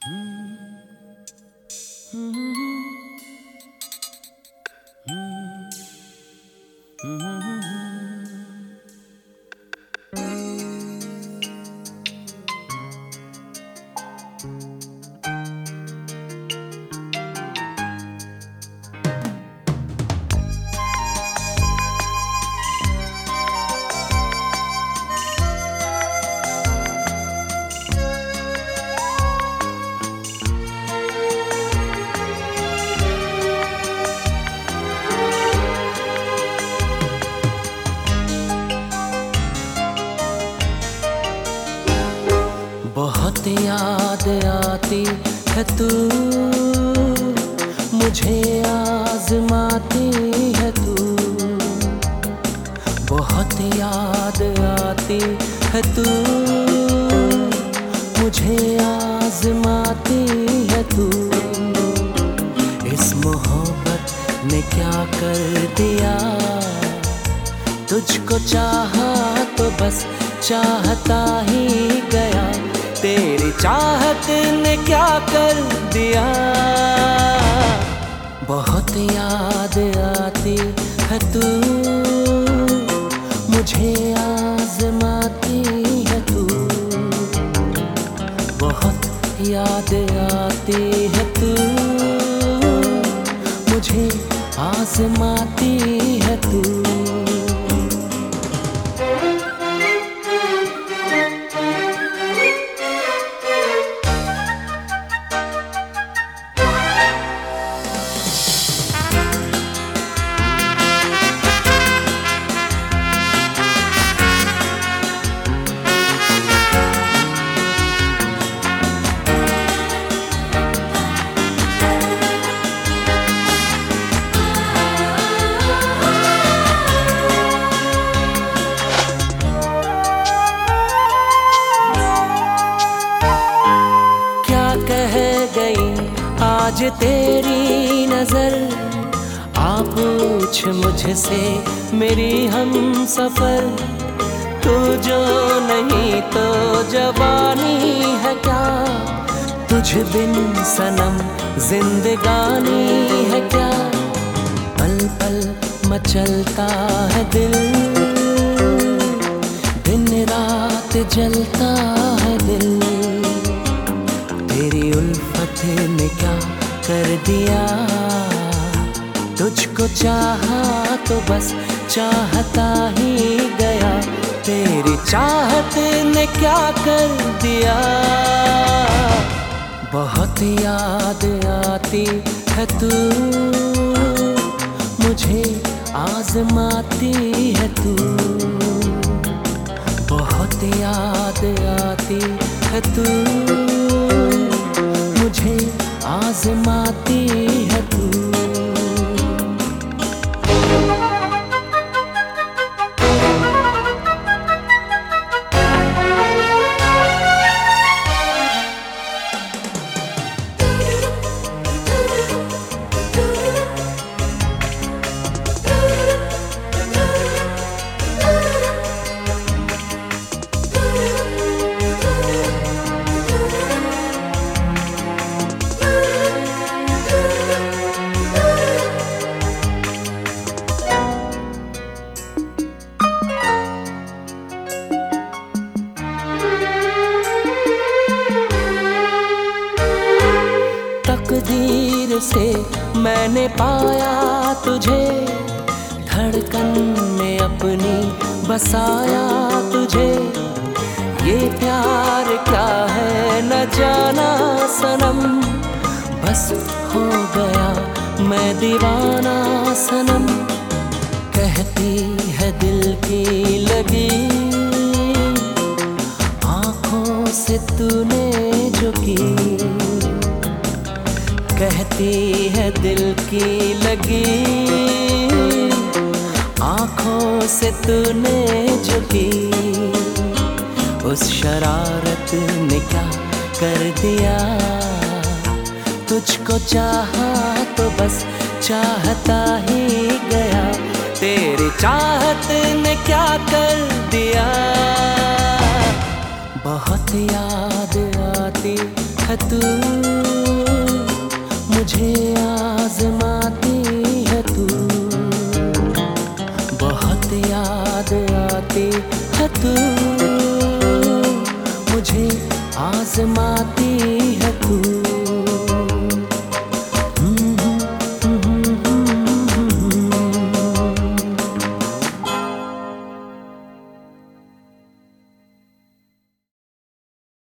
बहुत याद आती है तू, मुझे आजमाती है तू। बहुत याद आती है तू, मुझे आजमाती है तू। इस मोहब्बत ने क्या कर दिया, तुझको चाहा तो बस चाहता ही गया। तेरी चाहत ने क्या कर दिया। बहुत याद आती है तू, मुझे आजमाती है तू। बहुत याद आती है तू, मुझे आजमाती है तू। आज तेरी नजर आ पूछ मुझसे मेरी हम सफर। तू जो नहीं तो जवानी है क्या, तुझ बिन सनम जिंदगानी है क्या। पल पल मचलता है दिल, दिन रात जलता है दिल। तेरी उल्फत ने क्या कर दिया, तुझको चाहा तो बस चाहता ही गया। तेरी चाहत ने क्या कर दिया। बहुत याद आती है तू, मुझे आजमाती है तू। बहुत याद आती है तू, मुझे आजमाती है तू। तकदीर से मैंने पाया तुझे, धड़कन में अपनी बसाया तुझे। ये प्यार क्या है न जाना सनम, बस हो गया मैं दीवाना सनम। कहती है दिल की लगी आँखों से तूने जो की। कहती है दिल की लगी आँखों से तूने जो की। उस शरारत ने क्या कर दिया, तुझको चाहा तो बस चाहता ही गया। तेरी चाहत ने क्या कर दिया। बहुत याद आती है तू, आजमाती है तू।